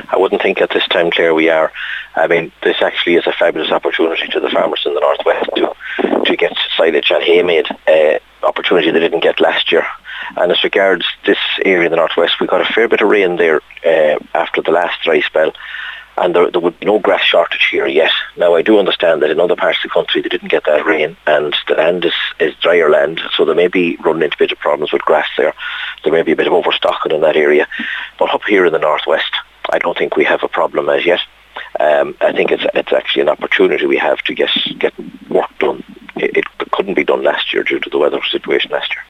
I wouldn't think at this time, Claire, we are. I mean, this actually is a fabulous opportunity to the farmers in the northwest to get silage and hay made, opportunity they didn't get last year. And as regards this area in the northwest, we got a fair bit of rain there after the last dry spell, and there would be no grass shortage here yet. Now, I do understand that in other parts of the country they didn't get that rain, and the land is drier land, so they may be running into a bit of problems with grass there. There may be a bit of overstocking in that area. But up here in the northwest, I don't think we have a problem as yet. I think it's actually an opportunity we have to get work done. It couldn't be done last year due to the weather situation last year.